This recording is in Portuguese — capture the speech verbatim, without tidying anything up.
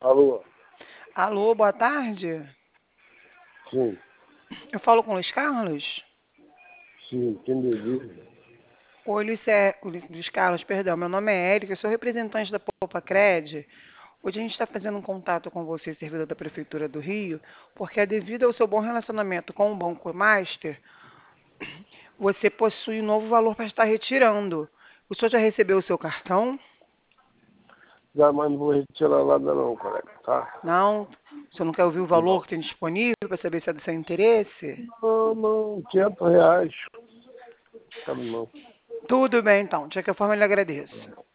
Alô? Alô, boa tarde. Sim, Eu falo com o Luiz Carlos? sim, quem deseja? Oi, Luiz, é, Luiz Carlos, perdão. Meu nome é Érica, eu sou representante da Poupa Cred. Hoje a gente está fazendo um contato com você, servidor da Prefeitura do Rio, porque é devido ao seu bom relacionamento com o Banco Master, você possui um novo valor para estar retirando. O senhor já recebeu o seu cartão? Já, mas não vou retirar nada não, colega, tá? Não? O senhor não quer ouvir o valor Não. que tem disponível para saber se é do seu interesse? Não, não, quinhentos reais. Quero não. Tudo bem, então. De qualquer forma, eu lhe agradeço.